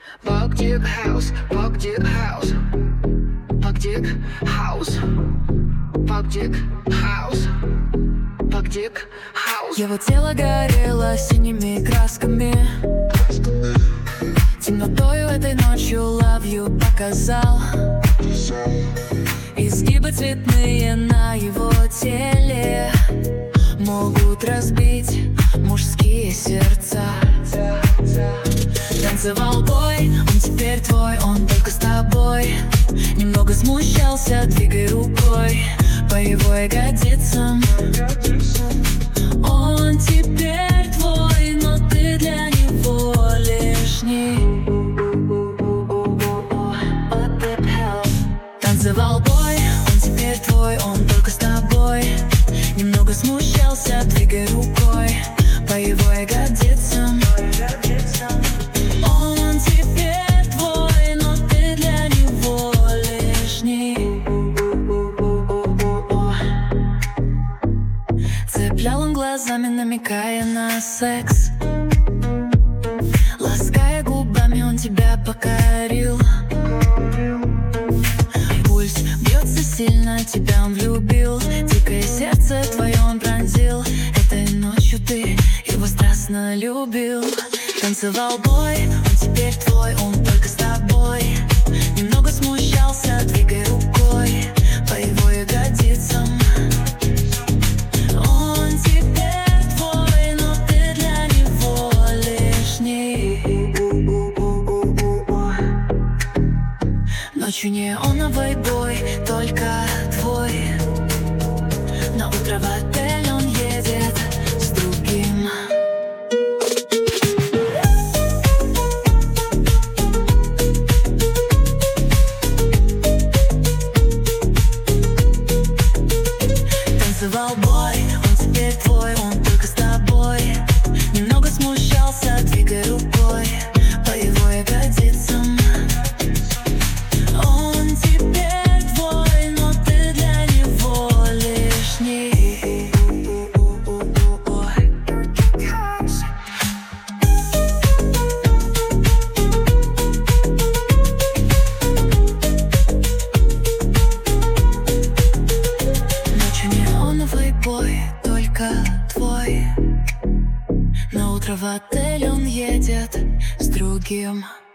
Bugdick House, Bugdick House, Bugdick House, Bugdick House, Bugdick House. Его тело горело синими красками, темнотою этой ночью love you показал. Изгибы цветные на его теле могут разбить мужские сердца. Танцевал бой, он теперь твой, он только с тобой. Немного смущался, двигай рукой по его ягодицам. Он теперь твой, но ты для него лишний. Танцевал бой, он теперь твой, он только с тобой. Немного смущался, двигай рукой по его ягодицам. Он теперь твой, но ты для него лишний. Цеплял он глазами, намекая на секс. Лаская губами, он тебя покорил. Пульс бьется сильно, тебя он влюбил. Дикое сердце твое он пронзил. Этой ночью ты его страстно любил. Танцевал бой, он теперь твой, он только с тобой. Немного смущался, двигай рукой по его ягодицам. Он теперь твой, но ты для него лишний. Ночью неоновый бой, только твой. На утро в отель он едет с другим. Танцевал бой, он теперь твой, он только с тобой. Немного смущался, двигай рукой по его ягодицам. Он теперь твой, но ты для него лишний. Ночью неоновый бой, только твой. На утро в отель он едет с другим.